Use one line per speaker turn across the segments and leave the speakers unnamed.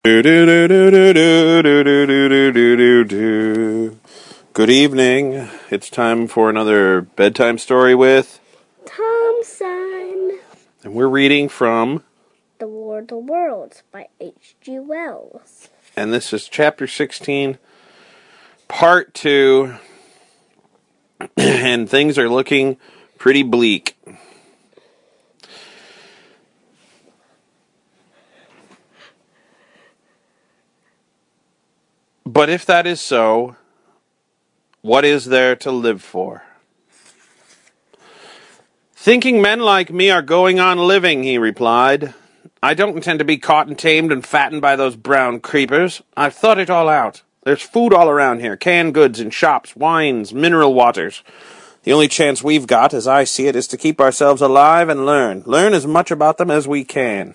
Good evening. It's time for another bedtime story with
Thompson.
And we're reading from
The War of the Worlds by H.G. Wells.
And this is chapter 16, part 2. And things are looking pretty bleak. But if that is so, what is there to live for? Thinking men like me are going on living, he replied. I don't intend to be caught and tamed and fattened by those brown creepers. I've thought it all out. There's food all around here, canned goods in shops, wines, mineral waters. The only chance we've got, as I see it, is to keep ourselves alive and learn. Learn as much about them as we can.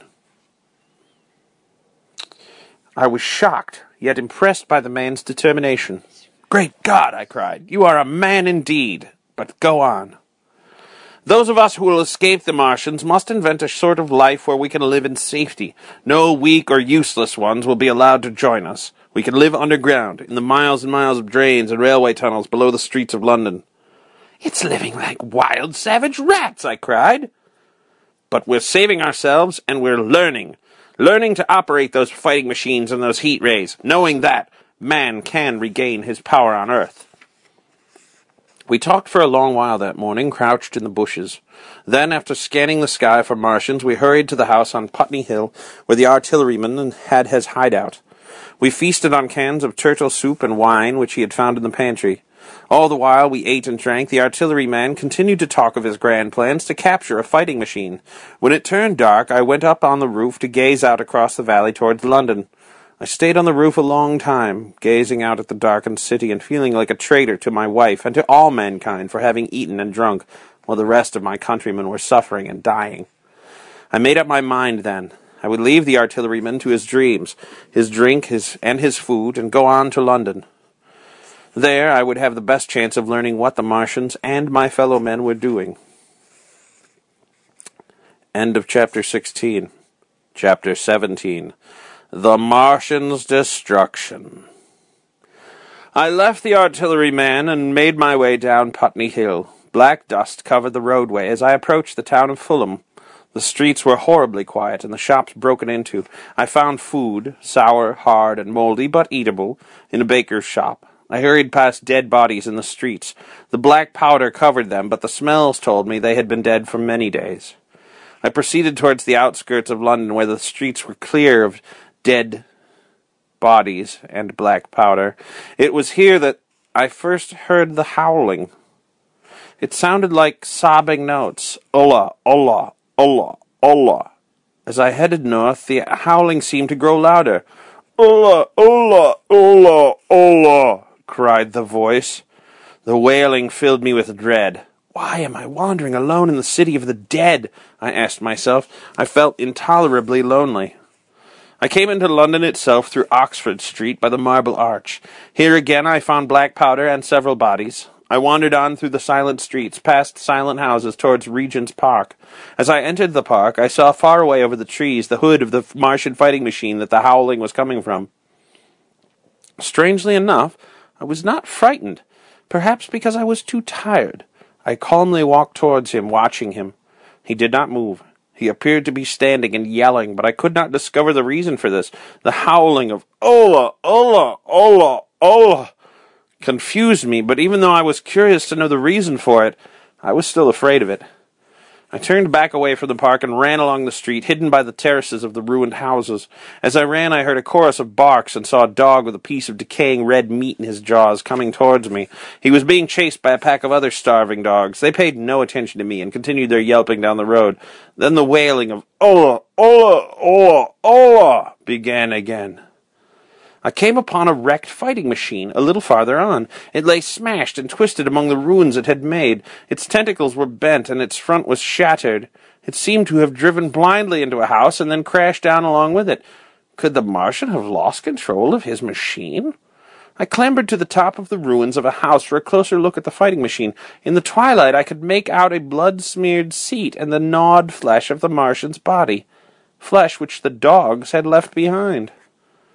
I was shocked, yet impressed by the man's determination. Great God, I cried. You are a man indeed. But go on. Those of us who will escape the Martians must invent a sort of life where we can live in safety. No weak or useless ones will be allowed to join us. We can live underground, in the miles and miles of drains and railway tunnels below the streets of London. It's living like wild, savage rats, I cried. But we're saving ourselves, and we're learning. Learning to operate those fighting machines and those heat rays, knowing that man can regain his power on Earth. We talked for a long while that morning, crouched in the bushes. Then, after scanning the sky for Martians, we hurried to the house on Putney Hill, where the artilleryman had his hideout. We feasted on cans of turtle soup and wine, which he had found in the pantry. All the while we ate and drank, the artilleryman continued to talk of his grand plans to capture a fighting machine. When it turned dark, I went up on the roof to gaze out across the valley towards London. I stayed on the roof a long time, gazing out at the darkened city and feeling like a traitor to my wife and to all mankind for having eaten and drunk, while the rest of my countrymen were suffering and dying. I made up my mind then. I would leave the artilleryman to his dreams, his drink, his food, and go on to London. There I would have the best chance of learning what the Martians and my fellow men were doing. End of chapter 16. Chapter 17. The Martians' Destruction. I left the artilleryman and made my way down Putney Hill. Black dust covered the roadway as I approached the town of Fulham. The streets were horribly quiet and the shops broken into. I found food, sour, hard, and moldy, but eatable, in a baker's shop. I hurried past dead bodies in the streets. The black powder covered them, but the smells told me they had been dead for many days. I proceeded towards the outskirts of London, where the streets were clear of dead bodies and black powder. It was here that I first heard the howling. It sounded like sobbing notes. Ola, ola, ola, ola. As I headed north, the howling seemed to grow louder. Ola, ola, ola, ola, cried the voice. The wailing filled me with dread. Why am I wandering alone in the city of the dead? I asked myself. I felt intolerably lonely. I came into London itself through Oxford Street by the Marble Arch. Here again I found black powder and several bodies. I wandered on through the silent streets, past silent houses, towards Regent's Park. As I entered the park, I saw far away over the trees the hood of the Martian fighting machine that the howling was coming from. Strangely enough, I was not frightened, perhaps because I was too tired. I calmly walked towards him, watching him. He did not move. He appeared to be standing and yelling, but I could not discover the reason for this. The howling of Ola, Ola, Ola, Ola confused me, but even though I was curious to know the reason for it, I was still afraid of it. I turned back away from the park and ran along the street, hidden by the terraces of the ruined houses. As I ran, I heard a chorus of barks and saw a dog with a piece of decaying red meat in his jaws coming towards me. He was being chased by a pack of other starving dogs. They paid no attention to me and continued their yelping down the road. Then the wailing of Ola, Ola, Ola, Ola began again. I came upon a wrecked fighting machine a little farther on. It lay smashed and twisted among the ruins it had made. Its tentacles were bent, and its front was shattered. It seemed to have driven blindly into a house and then crashed down along with it. Could the Martian have lost control of his machine? I clambered to the top of the ruins of a house for a closer look at the fighting machine. In the twilight I could make out a blood-smeared seat and the gnawed flesh of the Martian's body, flesh which the dogs had left behind.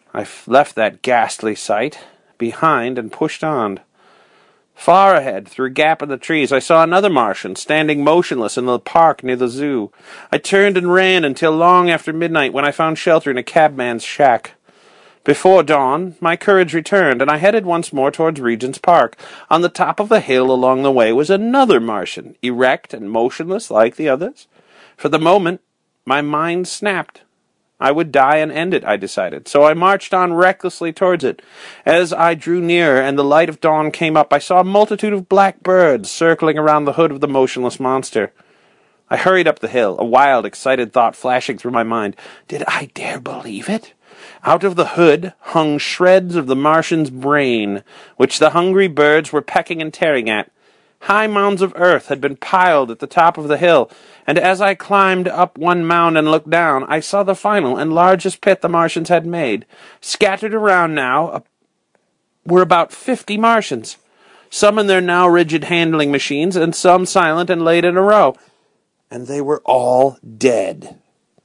I left that ghastly sight behind and pushed on. Far ahead, through a gap in the trees, I saw another Martian standing motionless in the park near the zoo. I turned and ran until long after midnight, when I found shelter in a cabman's shack. Before dawn, my courage returned, and I headed once more towards Regent's Park. On the top of the hill along the way was another Martian, erect and motionless like the others. For the moment, my mind snapped. I would die and end it, I decided, so I marched on recklessly towards it. As I drew nearer and the light of dawn came up, I saw a multitude of black birds circling around the hood of the motionless monster. I hurried up the hill, a wild, excited thought flashing through my mind. Did I dare believe it? Out of the hood hung shreds of the Martian's brain, which the hungry birds were pecking and tearing at. High mounds of earth had been piled at the top of the hill, and as I climbed up one mound and looked down, I saw the final and largest pit the Martians had made. Scattered around now were about 50 Martians, some in their now rigid handling machines, and some silent and laid in a row. And they were all dead.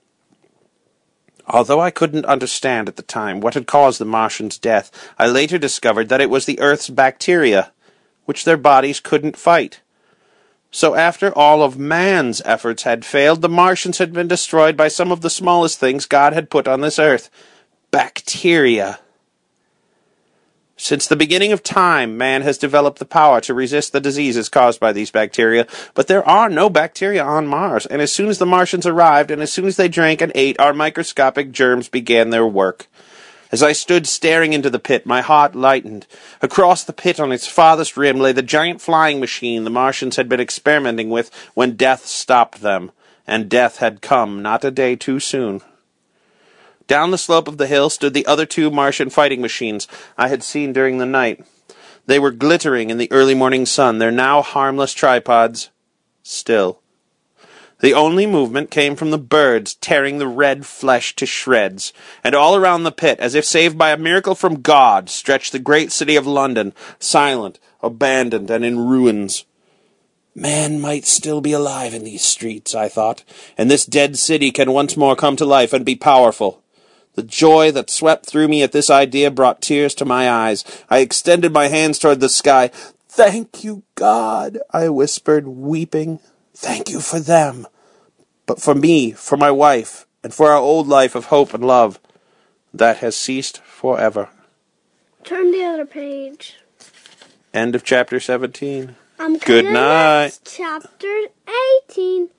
Although I couldn't understand at the time what had caused the Martians' death, I later discovered that it was the Earth's bacteria, which their bodies couldn't fight. So after all of man's efforts had failed, the Martians had been destroyed by some of the smallest things God had put on this earth. Bacteria. Since the beginning of time, man has developed the power to resist the diseases caused by these bacteria, but there are no bacteria on Mars, and as soon as the Martians arrived, and as soon as they drank and ate, our microscopic germs began their work. As I stood staring into the pit, my heart lightened. Across the pit on its farthest rim lay the giant flying machine the Martians had been experimenting with when death stopped them, and death had come not a day too soon. Down the slope of the hill stood the other two Martian fighting machines I had seen during the night. They were glittering in the early morning sun, their now harmless tripods still. The only movement came from the birds tearing the red flesh to shreds, and all around the pit, as if saved by a miracle from God, stretched the great city of London, silent, abandoned, and in ruins. Man might still be alive in these streets, I thought, and this dead city can once more come to life and be powerful. The joy that swept through me at this idea brought tears to my eyes. I extended my hands toward the sky. "Thank you, God," I whispered, weeping. "Thank you for them. But for me, for my wife, and for our old life of hope and love, that has ceased forever."
Turn the other page.
End of chapter 17.
I'm
Good night.
Chapter 18.